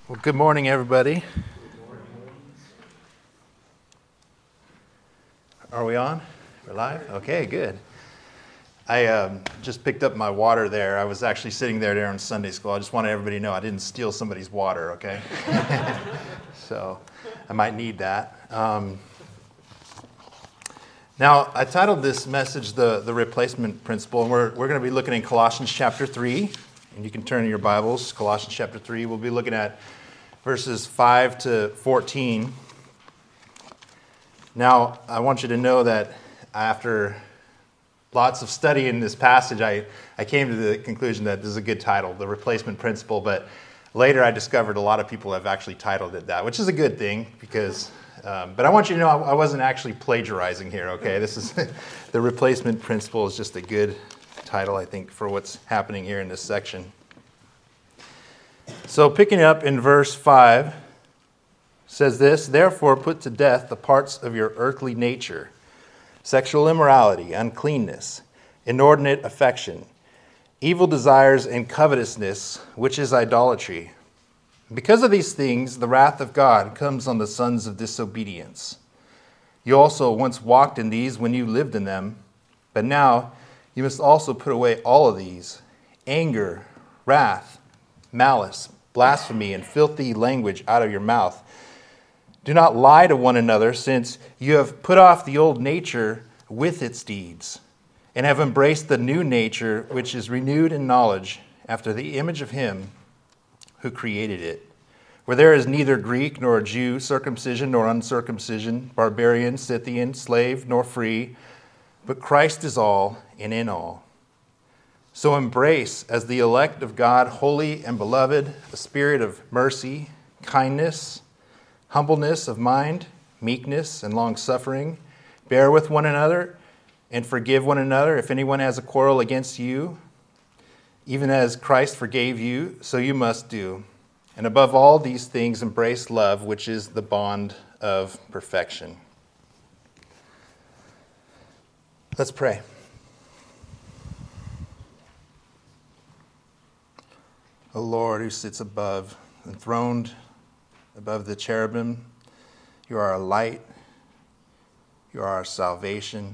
Well, good morning, everybody. Are we on? We're live? Okay, good. I just picked up my water there. I was actually sitting there during Sunday school. I just wanted everybody to know I didn't steal somebody's water, okay? So I might need that. Now, I titled this message the Replacement Principle, and we're going to be looking in Colossians chapter 3. And you can turn in your Bibles, Colossians chapter 3. We'll be looking at verses 5 to 14. Now, I want you to know that after lots of study in this passage, I came to the conclusion that this is a good title, The Replacement Principle, but later I discovered a lot of people have actually titled it that, which is a good thing, because, but I want you to know I wasn't actually plagiarizing here, okay? This is, The Replacement Principle is just a good title, I think, for what's happening here in this section. So picking up in verse 5, says this, "Therefore put to death the parts of your earthly nature, sexual immorality, uncleanness, inordinate affection, evil desires, and covetousness, which is idolatry. Because of these things, the wrath of God comes on the sons of disobedience. You also once walked in these when you lived in them, but now you must also put away all of these: anger, wrath, malice, blasphemy, and filthy language out of your mouth. Do not lie to one another, since you have put off the old nature with its deeds, and have embraced the new nature, which is renewed in knowledge after the image of Him who created it. Where there is neither Greek nor Jew, circumcision nor uncircumcision, barbarian, Scythian, slave nor free, but Christ is all and in all. So embrace, as the elect of God, holy and beloved, a spirit of mercy, kindness, humbleness of mind, meekness, and long-suffering. Bear with one another and forgive one another if anyone has a quarrel against you. Even as Christ forgave you, so you must do. And above all these things, embrace love, which is the bond of perfection." Let's pray. O Lord, who sits above, enthroned above the cherubim, you are our light, you are our salvation.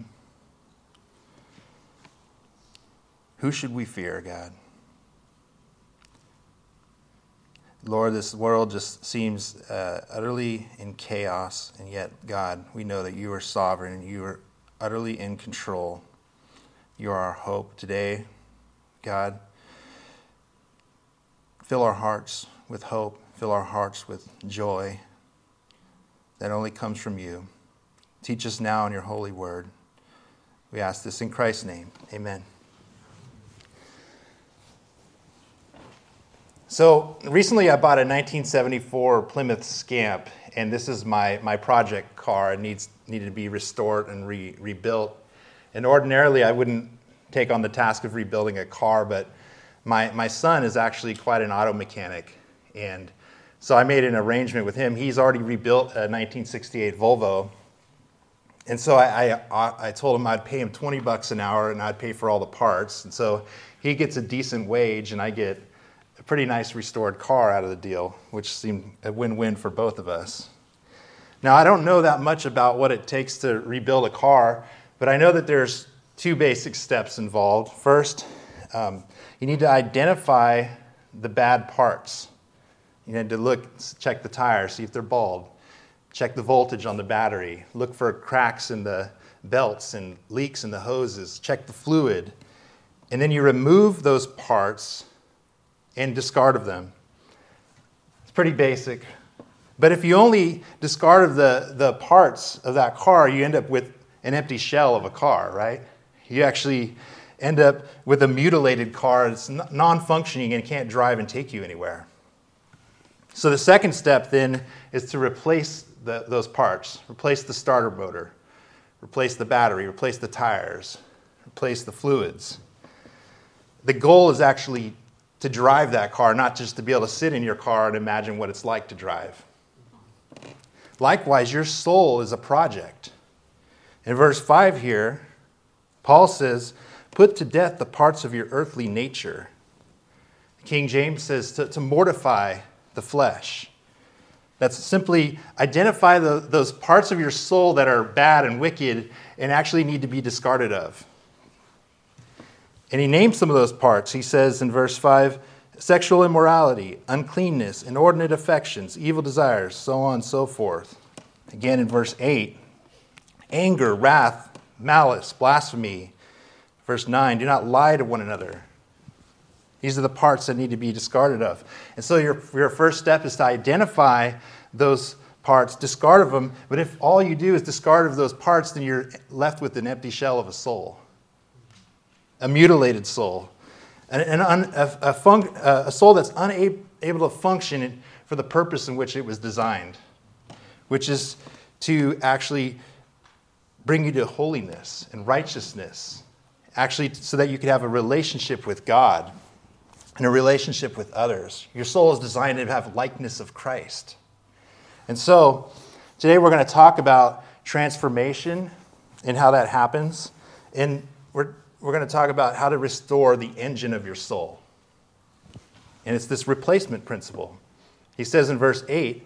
Who should we fear, God? Lord, this world just seems utterly in chaos, and yet, God, we know that you are sovereign and you are utterly in control. You are our hope today, God. Fill our hearts with hope. Fill our hearts with joy that only comes from you. Teach us now in your holy word. We ask this in Christ's name. Amen. So recently I bought a 1974 Plymouth Scamp, and this is my project car. It needed to be restored and rebuilt. And ordinarily I wouldn't take on the task of rebuilding a car, but my son is actually quite an auto mechanic, and so I made an arrangement with him. He's already rebuilt a 1968 Volvo, and so I told him I'd pay him $20 an hour and I'd pay for all the parts. And so he gets a decent wage and I get a pretty nice restored car out of the deal, which seemed a win-win for both of us. Now, I don't know that much about what it takes to rebuild a car, but I know that there's two basic steps involved. First, you need to identify the bad parts. You need to check the tires, see if they're bald. Check the voltage on the battery. Look for cracks in the belts and leaks in the hoses. Check the fluid. And then you remove those parts and discard of them. It's pretty basic. But if you only discard of the parts of that car, you end up with an empty shell of a car, right? You actually end up with a mutilated car that's non-functioning and can't drive and take you anywhere. So the second step then is to replace those parts. Replace the starter motor, replace the battery, replace the tires, replace the fluids. The goal is actually to drive that car, not just to be able to sit in your car and imagine what it's like to drive. Likewise, your soul is a project. In verse 5 here, Paul says, "Put to death the parts of your earthly nature." King James says to mortify the flesh. That's simply identify those parts of your soul that are bad and wicked and actually need to be discarded of. And he names some of those parts. He says in verse 5, sexual immorality, uncleanness, inordinate affections, evil desires, so on and so forth. Again in verse 8, anger, wrath, malice, blasphemy. Verse 9, do not lie to one another. These are the parts that need to be discarded of. And so your first step is to identify those parts, discard of them. But if all you do is discard of those parts, then you're left with an empty shell of a soul, a mutilated soul, a soul that's unable to function for the purpose in which it was designed, which is to actually bring you to holiness and righteousness, actually so that you could have a relationship with God and a relationship with others. Your soul is designed to have likeness of Christ. And so today we're going to talk about transformation and how that happens. And we're going to talk about how to restore the engine of your soul. And it's this replacement principle. He says in verse 8,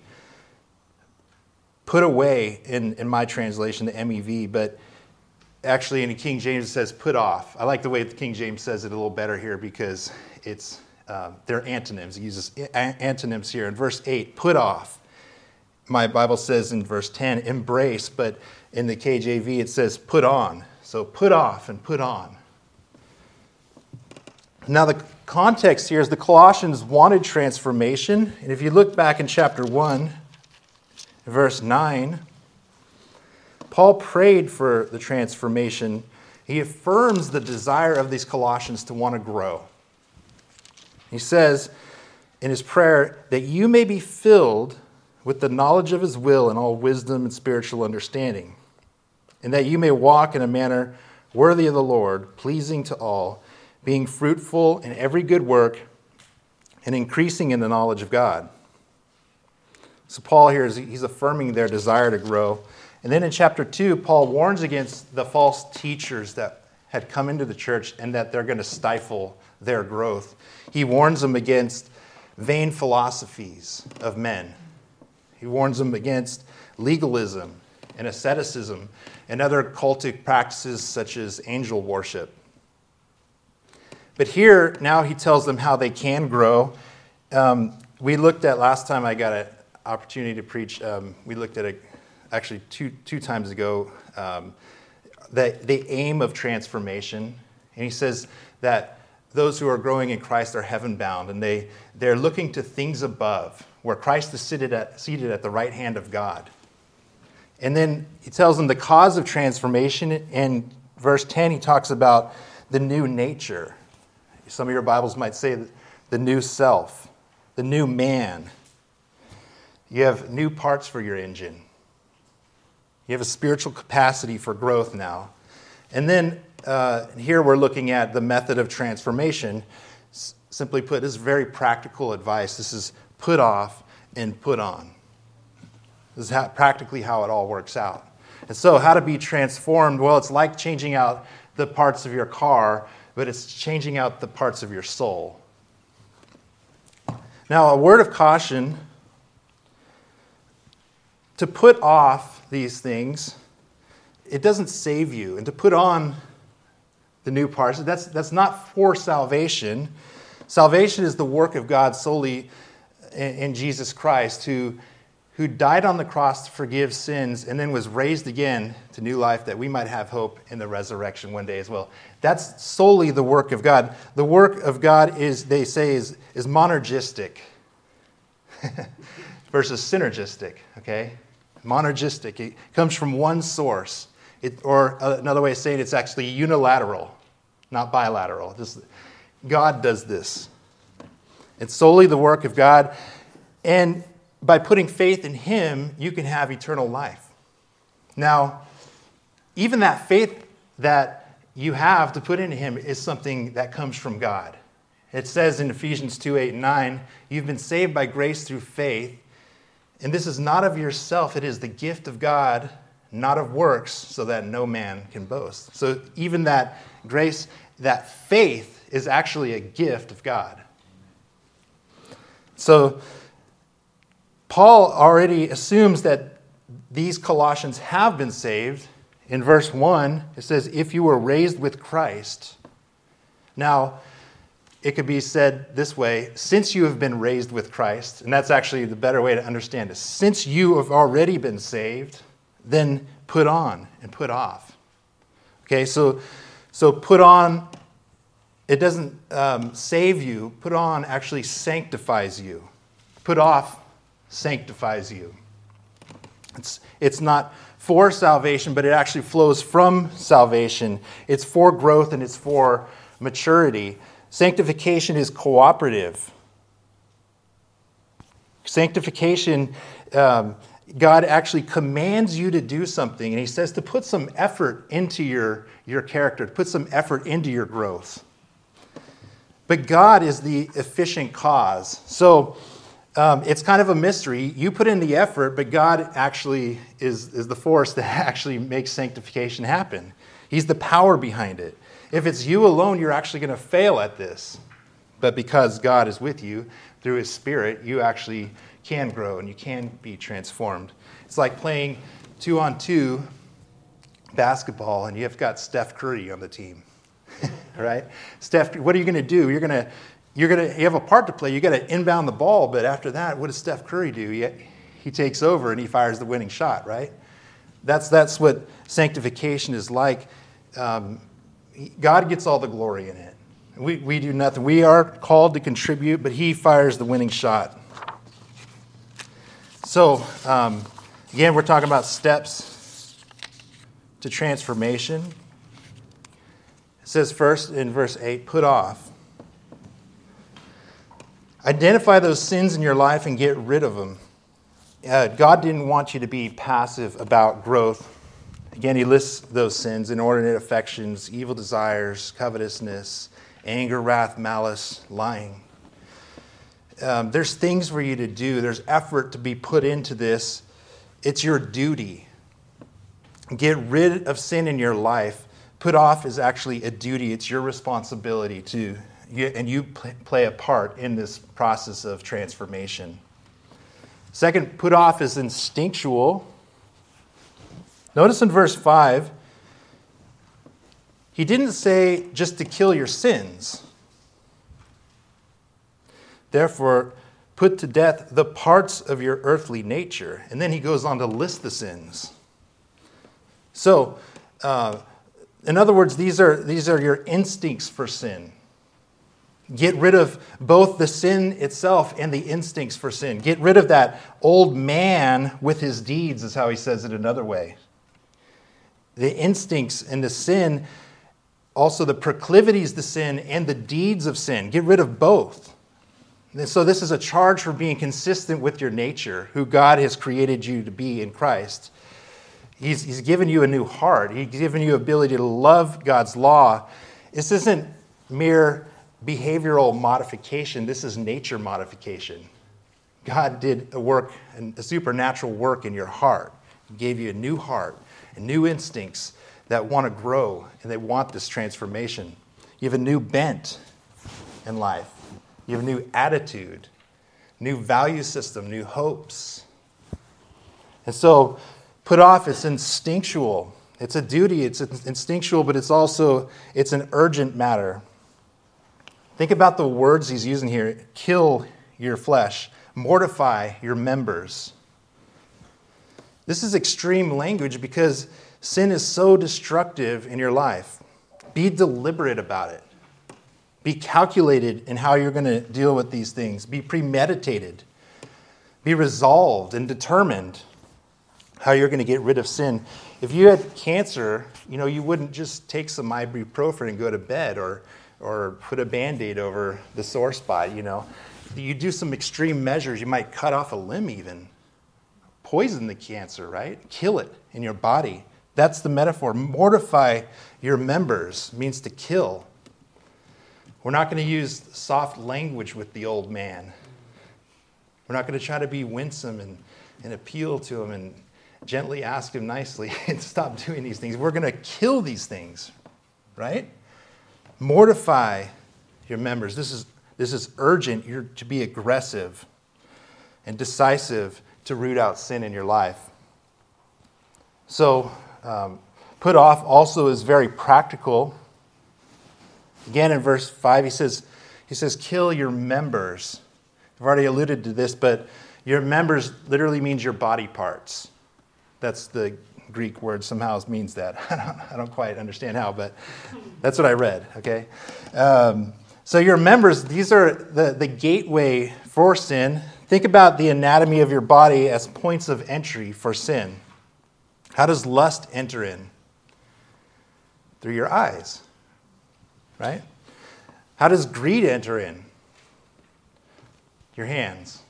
put away, in my translation, the MEV, but actually in the King James it says put off. I like the way the King James says it a little better here because they're antonyms. He uses antonyms here. In verse 8, put off. My Bible says in verse 10, embrace, but in the KJV it says put on. So put off and put on. Now the context here is the Colossians wanted transformation. And if you look back in chapter 1, verse 9, Paul prayed for the transformation. He affirms the desire of these Colossians to want to grow. He says in his prayer that you may be filled with the knowledge of his will and all wisdom and spiritual understanding, and that you may walk in a manner worthy of the Lord, pleasing to all, being fruitful in every good work and increasing in the knowledge of God. So Paul here, he's affirming their desire to grow. And then in chapter 2, Paul warns against the false teachers that had come into the church and that they're going to stifle their growth. He warns them against vain philosophies of men. He warns them against legalism and asceticism and other cultic practices such as angel worship. But here, now he tells them how they can grow. We looked at, last time I got an opportunity to preach, we looked at actually two times ago, the aim of transformation. And he says that those who are growing in Christ are heaven-bound, and they're looking to things above, where Christ is seated at the right hand of God. And then he tells them the cause of transformation. In verse 10, he talks about the new nature. Some of your Bibles might say the new self, the new man. You have new parts for your engine. You have a spiritual capacity for growth now. And then here we're looking at the method of transformation. Simply put, this is very practical advice. This is put off and put on. This is practically how it all works out. And so how to be transformed? Well, it's like changing out the parts of your car, but it's changing out the parts of your soul. Now, a word of caution: to put off these things, it doesn't save you. And to put on the new parts, that's not for salvation. Salvation is the work of God solely in Jesus Christ, who died on the cross to forgive sins and then was raised again to new life that we might have hope in the resurrection one day as well. That's solely the work of God. The work of God is, they say, is monergistic versus synergistic, okay? Monergistic. It comes from one source. Or another way of saying it's actually unilateral, not bilateral. God does this. It's solely the work of God. And by putting faith in Him, you can have eternal life. Now, even that faith that you have to put into Him is something that comes from God. It says in Ephesians 2:8-9, you've been saved by grace through faith, and this is not of yourself, it is the gift of God, not of works, so that no man can boast. So even that grace, that faith is actually a gift of God. So Paul already assumes that these Colossians have been saved. In verse 1, it says, if you were raised with Christ. Now, it could be said this way, since you have been raised with Christ, and that's actually the better way to understand it. Since you have already been saved, then put on and put off. Okay, so put on, it doesn't save you. Put on actually sanctifies you. Put off sanctifies you. It's not for salvation, but it actually flows from salvation. It's for growth and it's for maturity. Sanctification is cooperative. Sanctification, God actually commands you to do something, and he says to put some effort into your character, to put some effort into your growth. But God is the efficient cause. So it's kind of a mystery. You put in the effort, but God actually is the force that actually makes sanctification happen. He's the power behind it. If it's you alone, you're actually going to fail at this. But because God is with you through his Spirit, you actually can grow and you can be transformed. It's like playing 2-on-2 basketball and you've got Steph Curry on the team. Right? Steph, what are you going to do? You have a part to play. You got to inbound the ball, but after that, what does Steph Curry do? He takes over and he fires the winning shot, right? That's what sanctification is like. God gets all the glory in it. We do nothing. We are called to contribute, but he fires the winning shot. So, again, we're talking about steps to transformation. It says first in verse 8, put off. Identify those sins in your life and get rid of them. God didn't want you to be passive about growth. Again, he lists those sins: inordinate affections, evil desires, covetousness, anger, wrath, malice, lying. There's things for you to do. There's effort to be put into this. It's your duty. Get rid of sin in your life. Put off is actually a duty. It's your responsibility to, and you play a part in this process of transformation. Second, put off is instinctual. Notice in verse 5, he didn't say just to kill your sins. Therefore, put to death the parts of your earthly nature. And then he goes on to list the sins. So, in other words, these are your instincts for sin. Get rid of both the sin itself and the instincts for sin. Get rid of that old man with his deeds, is how he says it another way. The instincts and the sin, also the proclivities to sin and the deeds of sin. Get rid of both. And so this is a charge for being consistent with your nature, who God has created you to be in Christ. He's given you a new heart. He's given you ability to love God's law. This isn't mere behavioral modification. This is nature modification. God did a supernatural work in your heart. He gave you a new heart and new instincts that want to grow and they want this transformation. You have a new bent in life. You have a new attitude, new value system, new hopes. And so, put off, it's instinctual. It's a duty, it's instinctual, but it's an urgent matter. Think about the words he's using here. Kill your flesh. Mortify your members. This is extreme language because sin is so destructive in your life. Be deliberate about it. Be calculated in how you're going to deal with these things. Be premeditated. Be resolved and determined how you're going to get rid of sin. If you had cancer, you wouldn't just take some ibuprofen and go to bed or put a Band-Aid over the sore spot, You do some extreme measures. You might cut off a limb even. Poison the cancer, right? Kill it in your body. That's the metaphor. Mortify your members means to kill. We're not going to use soft language with the old man. We're not going to try to be winsome and appeal to him and gently ask him nicely and stop doing these things. We're going to kill these things, right? Mortify your members. This is urgent. You're to be aggressive. and decisive to root out sin in your life. So, put off also is very practical. Again, in verse 5, he says, kill your members. I've already alluded to this, but your members literally means your body parts. That's the Greek word somehow means that. I don't quite understand how, but that's what I read, okay? So your members, these are the gateway for sin. Think about the anatomy of your body as points of entry for sin. How does lust enter in? Through your eyes, right? How does greed enter in? Your hands.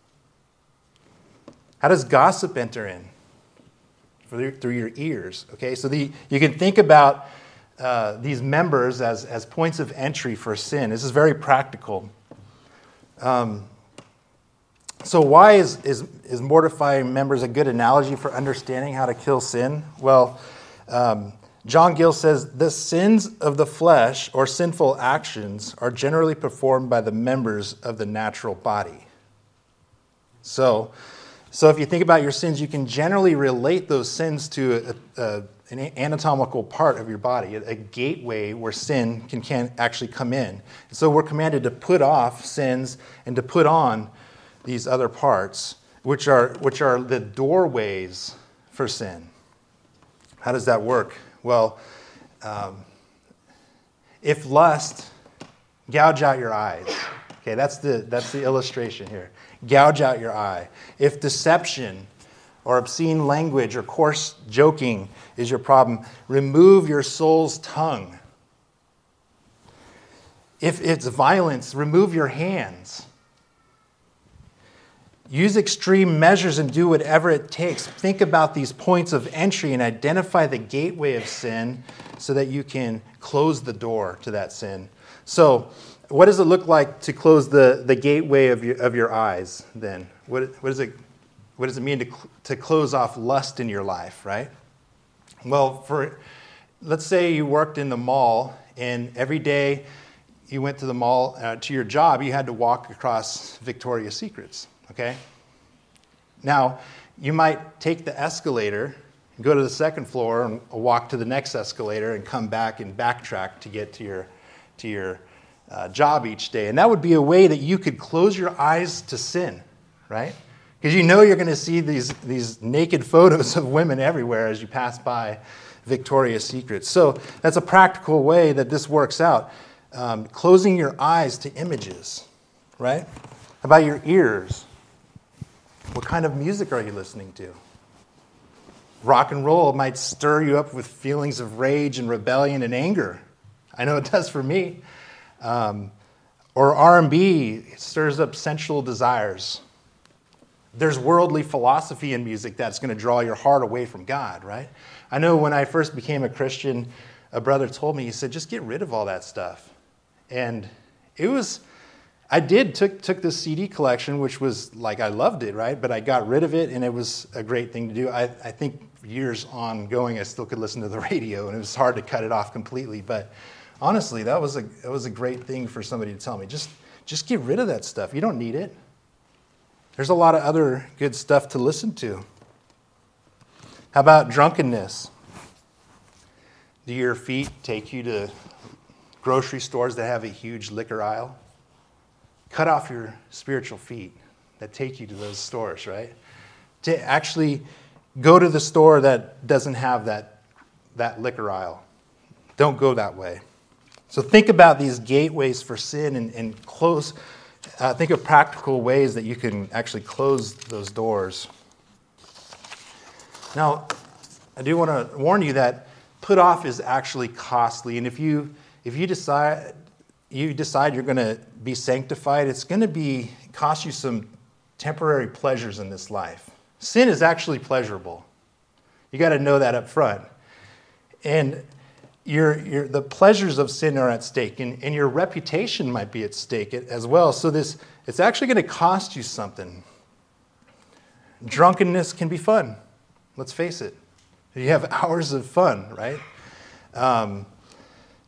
How does gossip enter in? Through your ears, okay? So you can think about these members as points of entry for sin. This is very practical. So why is mortifying members a good analogy for understanding how to kill sin? Well, John Gill says, the sins of the flesh or sinful actions are generally performed by the members of the natural body. So if you think about your sins, you can generally relate those sins to an anatomical part of your body, a gateway where sin can actually come in. So we're commanded to put off sins and to put on these other parts, which are the doorways for sin. How does that work? Well, if lust, gouge out your eyes. Okay, that's the illustration here. Gouge out your eye. If deception or obscene language or coarse joking is your problem, remove your soul's tongue. If it's violence, remove your hands. Use extreme measures and do whatever it takes. Think about these points of entry and identify the gateway of sin so that you can close the door to that sin. So, what does it look like to close the gateway of your eyes then? What does it mean to close off lust in your life, right? Well, let's say you worked in the mall and every day you went to the mall to your job, you had to walk across Victoria's Secrets. Okay? Now, you might take the escalator, go to the second floor, and walk to the next escalator and come back and backtrack to get to your job each day. And that would be a way that you could close your eyes to sin, right? Because you know you're going to see these naked photos of women everywhere as you pass by Victoria's Secret. So that's a practical way that this works out. Closing your eyes to images, right? How about your ears? What kind of music are you listening to? Rock and roll might stir you up with feelings of rage and rebellion and anger. I know it does for me. Or R&B stirs up sensual desires. There's worldly philosophy in music that's going to draw your heart away from God, right? I know when I first became a Christian, a brother told me, he said, just get rid of all that stuff. And I took this CD collection, which was like, I loved it, right? But I got rid of it, and it was a great thing to do. I think years ongoing, I still could listen to the radio, and it was hard to cut it off completely. But honestly, that was a great thing for somebody to tell me. Just get rid of that stuff. You don't need it. There's a lot of other good stuff to listen to. How about drunkenness? Do your feet take you to grocery stores that have a huge liquor aisle? Cut off your spiritual feet that take you to those stores, right? To actually go to the store that doesn't have that liquor aisle. Don't go that way. So think about these gateways for sin and close. Think of practical ways that you can actually close those doors. Now, I do want to warn you that put off is actually costly, and if you decide you're going to be sanctified, it's going to cost you some temporary pleasures in this life. Sin is actually pleasurable. You got to know that up front. And the pleasures of sin are at stake, and your reputation might be at stake as well. So it's actually going to cost you something. Drunkenness can be fun. Let's face it. You have hours of fun, right?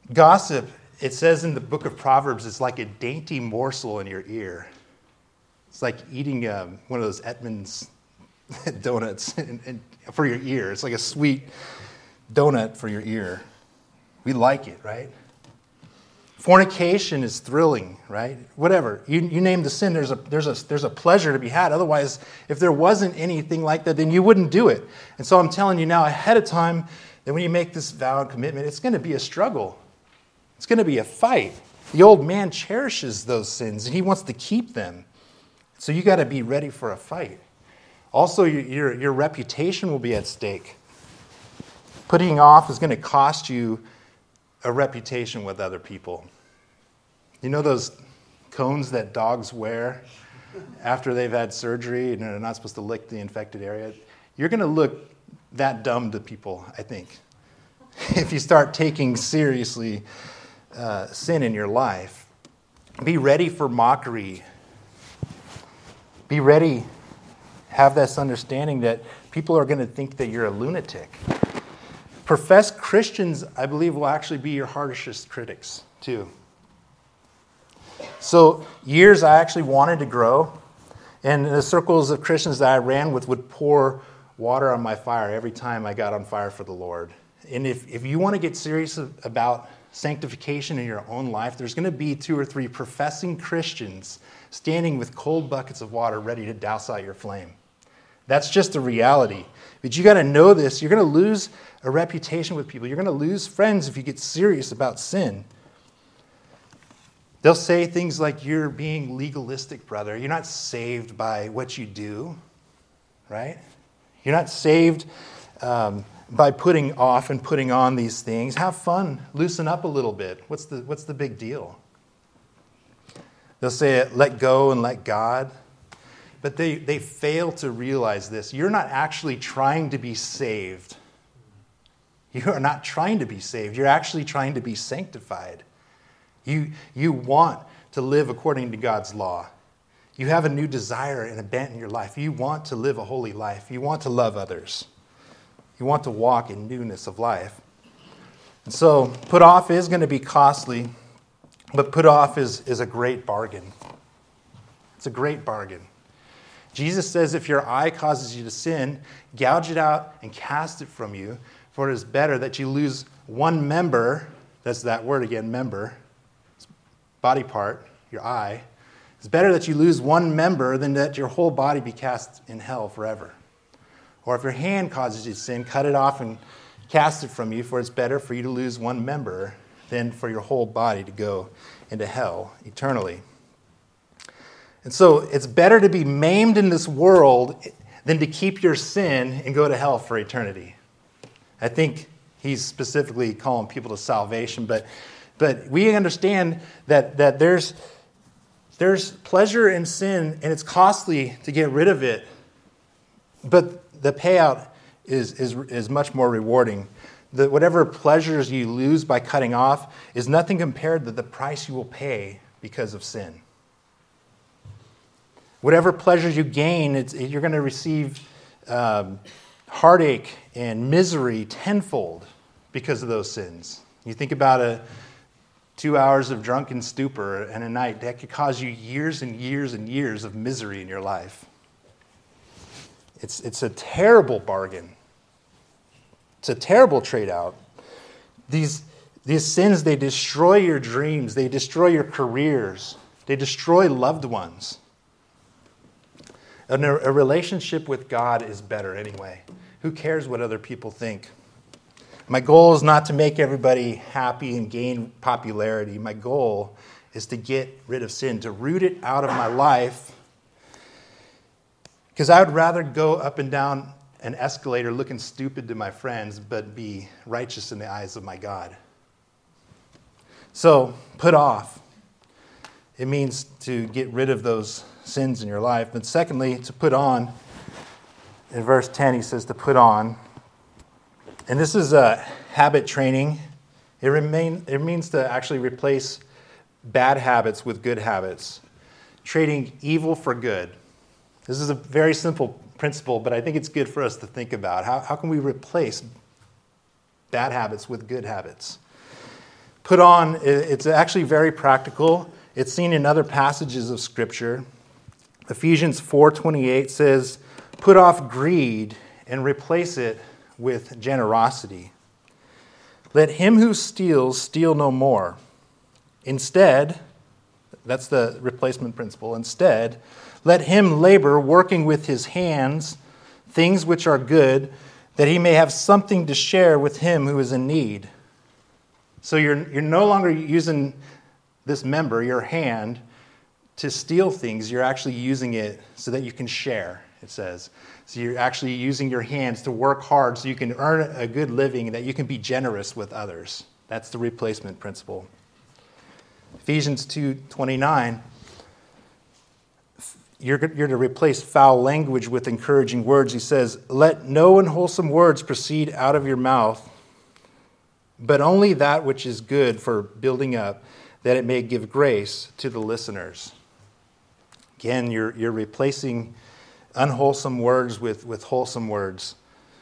Gossip, it says in the book of Proverbs, it's like a dainty morsel in your ear. It's like eating one of those Edmonds donuts and for your ear. It's like a sweet donut for your ear. We like it, right? Fornication is thrilling, right? Whatever. You name the sin, there's a pleasure to be had. Otherwise, if there wasn't anything like that, then you wouldn't do it. And so I'm telling you now ahead of time that when you make this vow and commitment, it's going to be a struggle. It's going to be a fight. The old man cherishes those sins, and he wants to keep them. So you got to be ready for a fight. Also, your reputation will be at stake. Putting off is going to cost you a reputation with other people. You know those cones that dogs wear after they've had surgery and they're not supposed to lick the infected area? You're going to look that dumb to people, I think, if you start taking seriously sin in your life. Be ready for mockery. Be ready. Have this understanding that people are going to think that you're a lunatic. Professed Christians, I believe, will actually be your harshest critics, too. So, years I actually wanted to grow, and the circles of Christians that I ran with would pour water on my fire every time I got on fire for the Lord. And if you want to get serious about sanctification in your own life, there's going to be 2 or 3 professing Christians standing with cold buckets of water ready to douse out your flame. That's just a reality. But you got to know this. You're going to lose a reputation with people. You're going to lose friends if you get serious about sin. They'll say things like, you're being legalistic, brother. You're not saved by what you do, right? You're not saved by putting off and putting on these things. Have fun. Loosen up a little bit. What's the big deal? They'll say, let go and let God. But they fail to realize this. You're not actually trying to be saved. You are not trying to be saved. You're actually trying to be sanctified. You want to live according to God's law. You have a new desire and a bent in your life. You want to live a holy life. You want to love others. You want to walk in newness of life. And so put off is going to be costly, but put off is a great bargain. It's a great bargain. Jesus says if your eye causes you to sin, gouge it out and cast it from you, for it is better that you lose one member, that's that word again, member, body part, your eye. It's better that you lose one member than that your whole body be cast in hell forever. Or if your hand causes you to sin, cut it off and cast it from you, for it's better for you to lose one member than for your whole body to go into hell eternally. And so it's better to be maimed in this world than to keep your sin and go to hell for eternity. I think he's specifically calling people to salvation, but we understand that there's pleasure in sin, and it's costly to get rid of it, but the payout is much more rewarding. Whatever pleasures you lose by cutting off is nothing compared to the price you will pay because of sin. Whatever pleasures you gain, you're going to receive heartache and misery tenfold because of those sins. You think about 2 hours of drunken stupor and a night, that could cause you years and years and years of misery in your life. It's a terrible bargain. It's a terrible trade-out. These sins, they destroy your dreams. They destroy your careers. They destroy loved ones. And a relationship with God is better anyway. Who cares what other people think? My goal is not to make everybody happy and gain popularity. My goal is to get rid of sin, to root it out of my life. Because I would rather go up and down an escalator looking stupid to my friends, but be righteous in the eyes of my God. So, put off. It means to get rid of those sins in your life. But secondly, to put on. In verse 10, he says to put on. And this is a habit training. It means to actually replace bad habits with good habits. Trading evil for good. This is a very simple principle, but I think it's good for us to think about. How can we replace bad habits with good habits? Put on, it's actually very practical. It's seen in other passages of Scripture. Ephesians 4:28 says, "Put off greed and replace it with generosity. Let him who steals steal no more. Instead," that's the replacement principle, "instead, let him labor, working with his hands, things which are good, that he may have something to share with him who is in need." So you're no longer using this member, your hand, to steal things. You're actually using it so that you can share, it says. So you're actually using your hands to work hard so you can earn a good living and that you can be generous with others. That's the replacement principle. Ephesians 2:29, you're to replace foul language with encouraging words. He says, "Let no unwholesome words proceed out of your mouth, but only that which is good for building up, that it may give grace to the listeners." Again, you're replacing unwholesome words with wholesome words.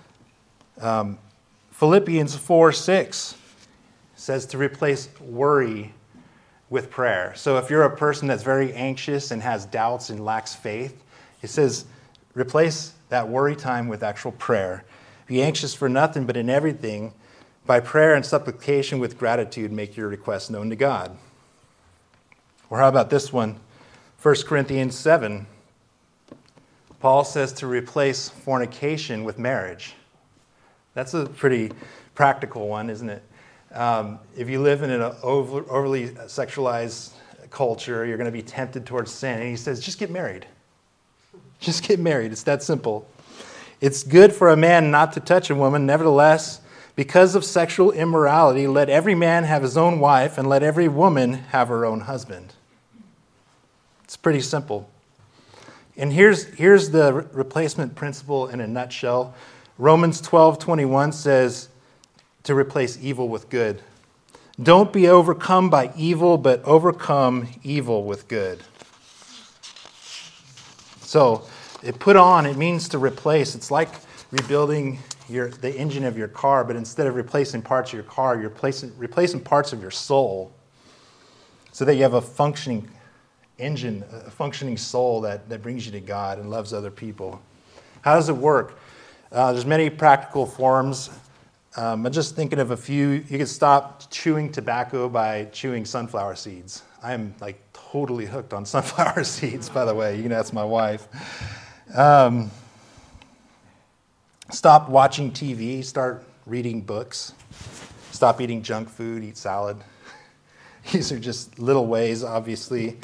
Philippians 4:6 says to replace worry with prayer. So if you're a person that's very anxious and has doubts and lacks faith, it says replace that worry time with actual prayer. Be anxious for nothing, but in everything, by prayer and supplication with gratitude, make your requests known to God. Or how about this one? 1 Corinthians 7. Paul says to replace fornication with marriage. That's a pretty practical one, isn't it? If you live in an overly sexualized culture, you're going to be tempted towards sin. And he says, just get married. Just get married. It's that simple. It's good for a man not to touch a woman. Nevertheless, because of sexual immorality, let every man have his own wife, and let every woman have her own husband. It's pretty simple. And here's the replacement principle in a nutshell. Romans 12:21 says to replace evil with good. Don't be overcome by evil, but overcome evil with good. So it means to replace. It's like rebuilding the engine of your car, but instead of replacing parts of your car, you're replacing parts of your soul so that you have a functioning engine, a functioning soul that brings you to God and loves other people. How does it work? There's many practical forms. I'm just thinking of a few. You can stop chewing tobacco by chewing sunflower seeds. I'm like totally hooked on sunflower seeds, by the way. You can ask my wife. Stop watching TV. Start reading books. Stop eating junk food. Eat salad. These are just little ways, obviously.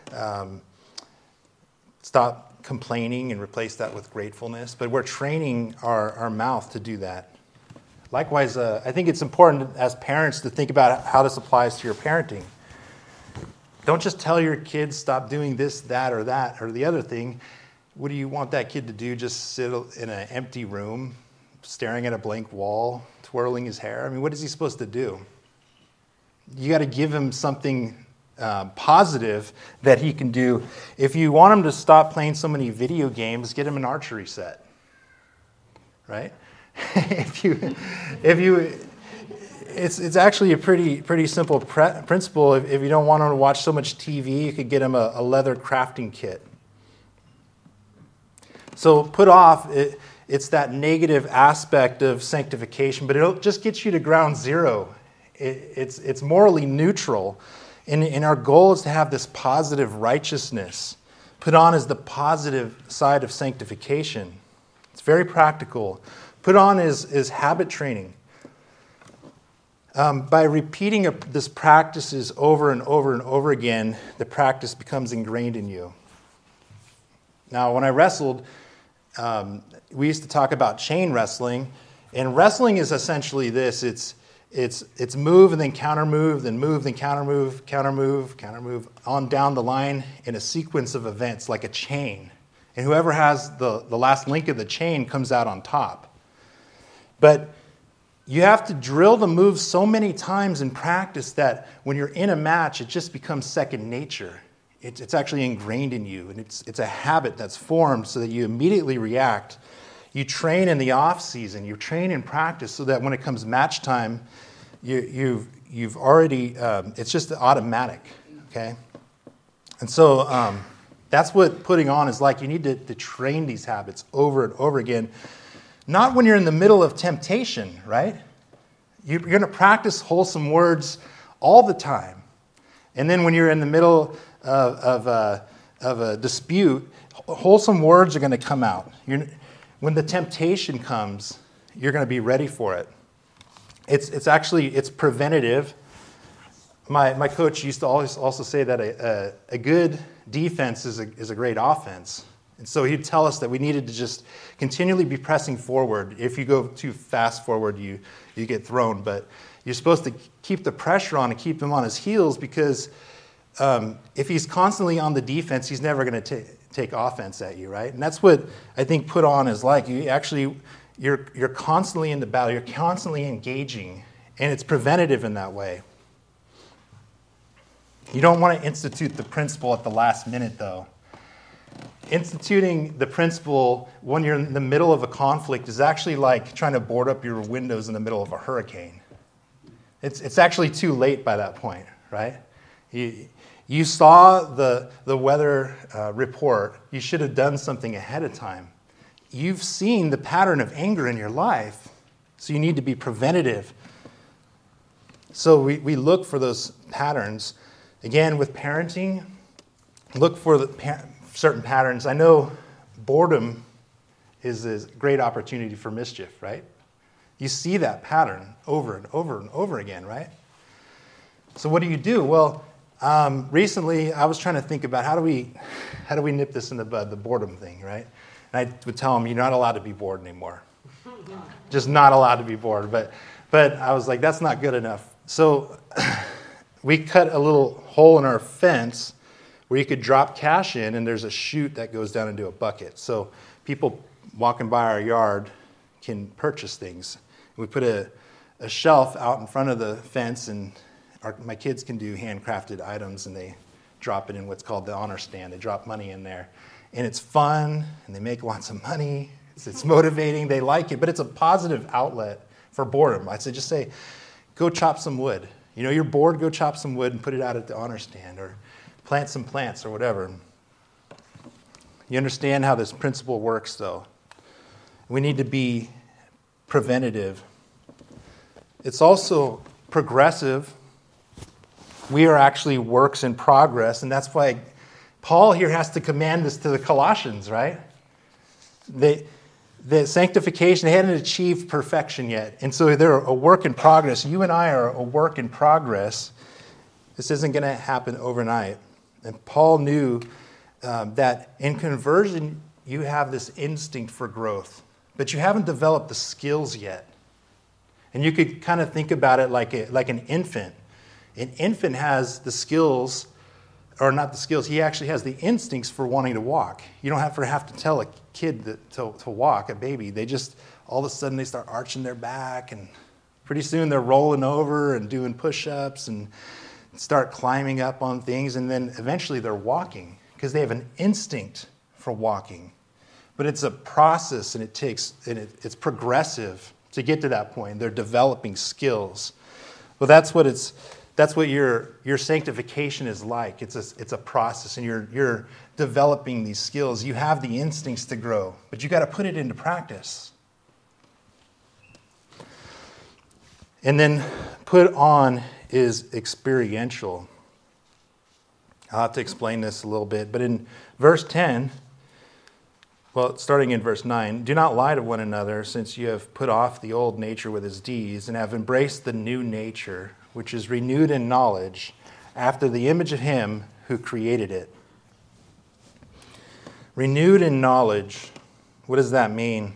Stop complaining and replace that with gratefulness. But we're training our mouth to do that. Likewise, I think it's important as parents to think about how this applies to your parenting. Don't just tell your kids stop doing this, that, or the other thing. What do you want that kid to do? Just sit in an empty room, staring at a blank wall, twirling his hair? I mean, what is he supposed to do? You got to give him something positive that he can do. If you want him to stop playing so many video games, get him an archery set, right? It's actually a pretty simple principle. If you don't want him to watch so much TV, you could get him a leather crafting kit. So put off, it's that negative aspect of sanctification, but it'll just get you to ground zero. It's morally neutral. And our goal is to have this positive righteousness. Put on is the positive side of sanctification. It's very practical. Put on is habit training. By repeating this practices over and over and over again, the practice becomes ingrained in you. Now, when I wrestled, we used to talk about chain wrestling, and wrestling is essentially this. It's move and then counter move, then move, then counter move, counter move, on down the line in a sequence of events like a chain. And whoever has the last link of the chain comes out on top. But you have to drill the move so many times in practice that when you're in a match, it just becomes second nature. It's actually ingrained in you, and it's a habit that's formed so that you immediately react. You train in the off season, you train in practice so that when it comes match time, you've already it's just automatic, okay? And so That's what putting on is like. You need to train these habits over and over again. Not when you're in the middle of temptation, right? You're going to practice wholesome words all the time. And then when you're in the middle of a dispute, wholesome words are going to come out. When the temptation comes, you're going to be ready for it. It's preventative. My coach used to always also say that a good defense is a great offense. And so he'd tell us that we needed to just continually be pressing forward. If you go too fast forward, you get thrown. But you're supposed to keep the pressure on and keep him on his heels, because if he's constantly on the defense, he's never going to take offense at you, right? And that's what I think put on is like. You're constantly in the battle. You're constantly engaging, and it's preventative in that way. You don't want to institute the principle at the last minute, though. Instituting the principle when you're in the middle of a conflict is actually like trying to board up your windows in the middle of a hurricane. It's actually too late by that point, right? You saw the weather report. You should have done something ahead of time. You've seen the pattern of anger in your life, so you need to be preventative. So we look for those patterns. Again, with parenting, look for certain patterns. I know boredom is a great opportunity for mischief, right? You see that pattern over and over and over again, right? So what do? Well, recently I was trying to think about how do we nip this in the bud, the boredom thing, right? And I would tell them, you're not allowed to be bored anymore. Just not allowed to be bored. But I was like, that's not good enough. So we cut a little hole in our fence where you could drop cash in, and there's a chute that goes down into a bucket. So people walking by our yard can purchase things. We put a shelf out in front of the fence, and my kids can do handcrafted items, and they drop it in what's called the honor stand. They drop money in there. And it's fun, and they make lots of money. It's motivating. They like it, but it's a positive outlet for boredom. I'd say just say, go chop some wood. You know, you're bored, go chop some wood and put it out at the honor stand, or plant some plants or whatever. You understand how this principle works, though. We need to be preventative. It's also progressive. We are actually works in progress, and that's why Paul here has to command this to the Colossians, right? The sanctification, they hadn't achieved perfection yet. And so they're a work in progress. You and I are a work in progress. This isn't going to happen overnight. And Paul knew that in conversion, you have this instinct for growth, but you haven't developed the skills yet. And you could kind of think about it like an infant. An infant has the skills, or not the skills, he actually has the instincts for wanting to walk. You don't have to tell a kid to walk, a baby. They just, all of a sudden, they start arching their back, and pretty soon they're rolling over and doing push-ups and start climbing up on things, and then eventually they're walking because they have an instinct for walking. But it's a process, and it's progressive to get to that point. They're developing skills. Well, that's what your sanctification is like. It's a process, and you're developing these skills. You have the instincts to grow, but you got to put it into practice. And then put on is experiential. I'll have to explain this a little bit, but in verse 10, well, starting in verse 9, do not lie to one another, since you have put off the old nature with its deeds and have embraced the new nature, which is renewed in knowledge after the image of him who created it. Renewed in knowledge, what does that mean?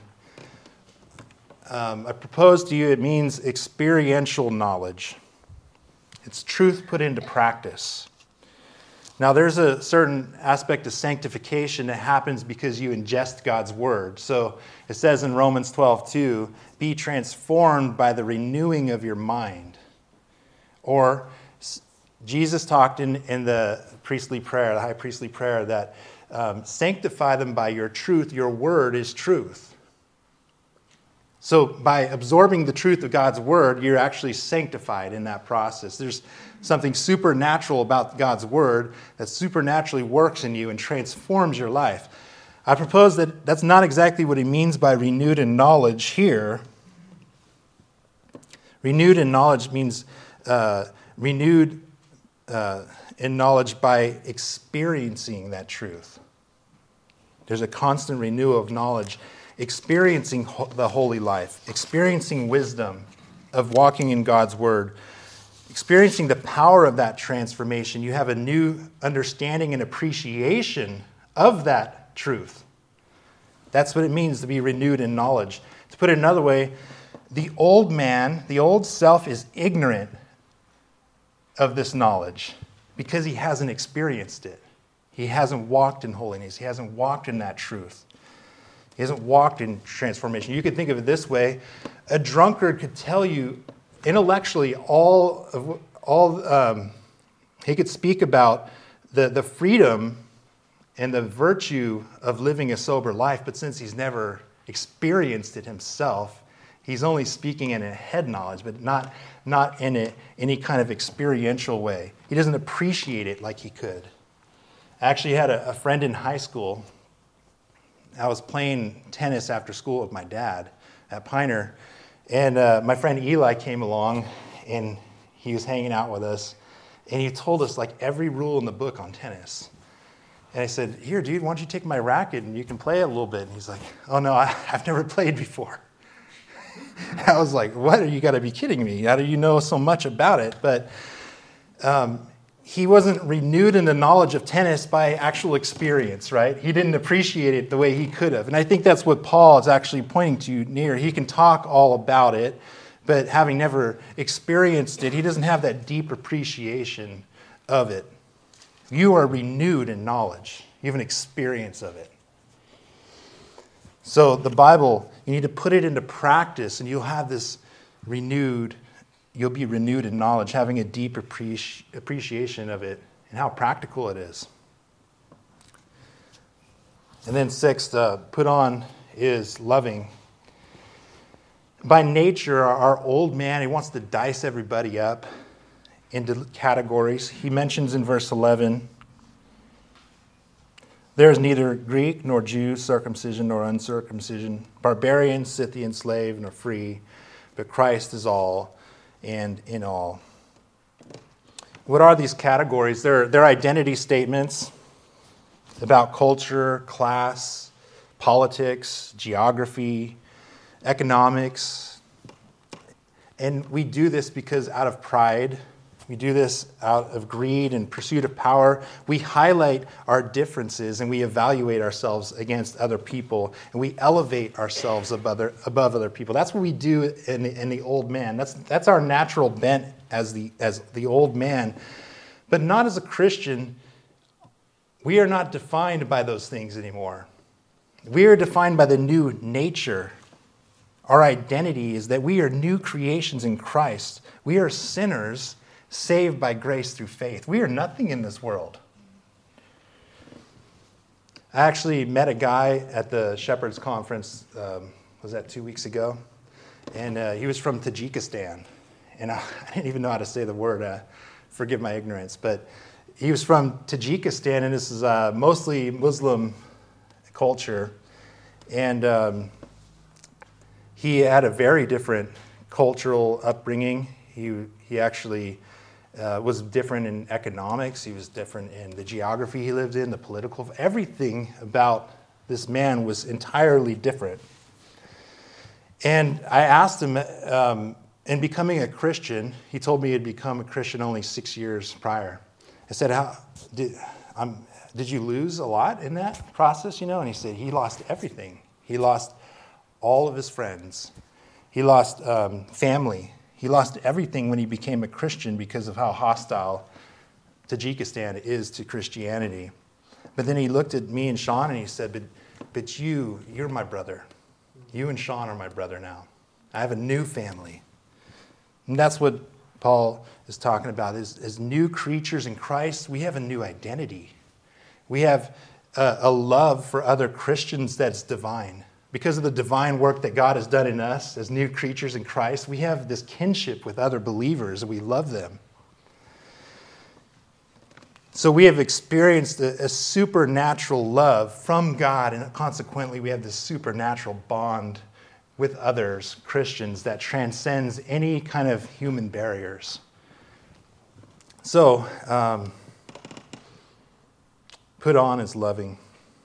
I propose to you it means experiential knowledge. It's truth put into practice. Now, there's a certain aspect of sanctification that happens because you ingest God's word. So it says in Romans 12:2, be transformed by the renewing of your mind. Or Jesus talked in the priestly prayer, the high priestly prayer, that sanctify them by your truth. Your word is truth. So by absorbing the truth of God's word, you're actually sanctified in that process. There's something supernatural about God's word that supernaturally works in you and transforms your life. I propose that that's not exactly what he means by renewed in knowledge here. Renewed in knowledge means renewed in knowledge by experiencing that truth. There's a constant renewal of knowledge, experiencing the holy life, experiencing wisdom of walking in God's word, experiencing the power of that transformation. You have a new understanding and appreciation of that truth. That's what it means to be renewed in knowledge. To put it another way, the old man, the old self, is ignorant of this knowledge because he hasn't experienced it. He hasn't walked in holiness. He hasn't walked in that truth. He hasn't walked in transformation. You could think of it this way. A drunkard could tell you intellectually he could speak about the freedom and the virtue of living a sober life, but since he's never experienced it himself, he's only speaking in a head knowledge, but not in any kind of experiential way. He doesn't appreciate it like he could. I actually had a friend in high school. I was playing tennis after school with my dad at Pioneer, and my friend Eli came along, and he was hanging out with us, and he told us like every rule in the book on tennis. And I said, "Here, dude, why don't you take my racket and you can play a little bit?" And he's like, "Oh no, I've never played before." I was like, "What? You got to be kidding me! How do you know so much about it?" But he wasn't renewed in the knowledge of tennis by actual experience, right? He didn't appreciate it the way he could have. And I think that's what Paul is actually pointing to near. He can talk all about it, but having never experienced it, he doesn't have that deep appreciation of it. You are renewed in knowledge. You have an experience of it. So the Bible, you need to put it into practice, and you'll have this you'll be renewed in knowledge, having a deep appreciation of it and how practical it is. And then sixth, put on is loving. By nature, our old man, he wants to dice everybody up into categories. He mentions in verse 11, "There is neither Greek nor Jew, circumcision nor uncircumcision, barbarian, Scythian, slave, nor free, but Christ is all and in all." What are these categories? They're identity statements about culture, class, politics, geography, economics. And we do this because out of pride, we do this out of greed and pursuit of power. We highlight our differences and we evaluate ourselves against other people, and we elevate ourselves above other people. That's what we do in the old man. That's our natural bent as the old man. But not as a Christian. We are not defined by those things anymore. We are defined by the new nature. Our identity is that we are new creations in Christ. We are sinners saved by grace through faith. We are nothing in this world. I actually met a guy at the Shepherds Conference, was that 2 weeks ago? And he was from Tajikistan. And I didn't even know how to say the word, forgive my ignorance. But he was from Tajikistan, and this is mostly Muslim culture. And he had a very different cultural upbringing. He actually was different in economics. He was different in the geography he lived in, the political. Everything about this man was entirely different. And I asked him, in becoming a Christian, he told me he had become a Christian only 6 years prior. I said, did you lose a lot in that process, And he said he lost everything. He lost all of his friends. He lost family. He lost everything when he became a Christian because of how hostile Tajikistan is to Christianity. But then he looked at me and Sean and he said, but you're my brother. You and Sean are my brother now. I have a new family. And that's what Paul is talking about. As new creatures in Christ, we have a new identity. We have a love for other Christians that's divine, because of the divine work that God has done in us as new creatures in Christ, we have this kinship with other believers and we love them. So we have experienced a supernatural love from God, and consequently we have this supernatural bond with others, Christians, that transcends any kind of human barriers. So, put on is loving.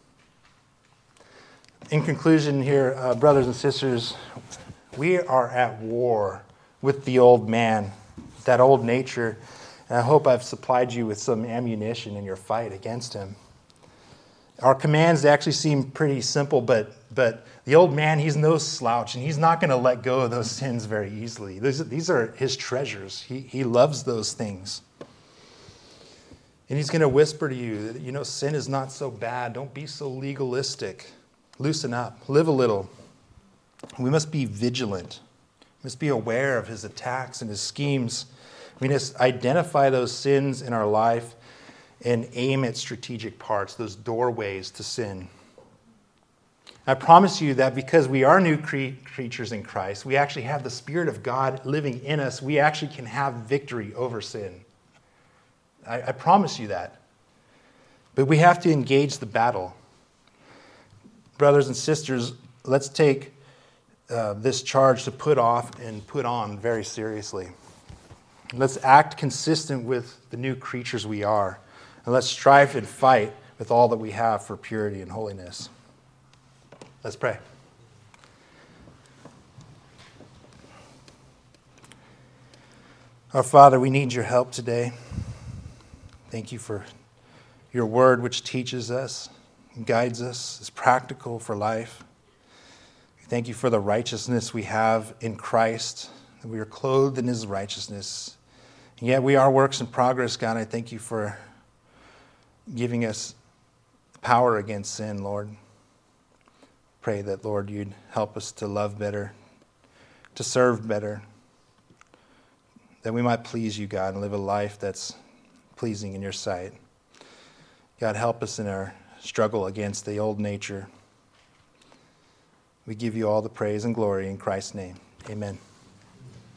In conclusion here, brothers and sisters, we are at war with the old man, that old nature. And I hope I've supplied you with some ammunition in your fight against him. Our commands actually seem pretty simple, but the old man, he's no slouch, and he's not going to let go of those sins very easily. These are his treasures. He loves those things. And he's going to whisper to you that, sin is not so bad. Don't be so legalistic. Loosen up. Live a little. We must be vigilant. We must be aware of his attacks and his schemes. We must identify those sins in our life and aim at strategic parts, those doorways to sin. I promise you that because we are new creatures in Christ, we actually have the Spirit of God living in us. We actually can have victory over sin. I promise you that. But we have to engage the battle. Brothers and sisters, let's take this charge to put off and put on very seriously. Let's act consistent with the new creatures we are. And let's strive and fight with all that we have for purity and holiness. Let's pray. Our Father, we need your help today. Thank you for your word, which teaches us and guides us, is practical for life. Thank you for the righteousness we have in Christ, that we are clothed in his righteousness. And yet we are works in progress, God. I thank you for giving us power against sin, Lord. Pray that, Lord, you'd help us to love better, to serve better, that we might please you, God, and live a life that's pleasing in your sight. God, help us in our struggle against the old nature. We give you all the praise and glory in Christ's name. Amen.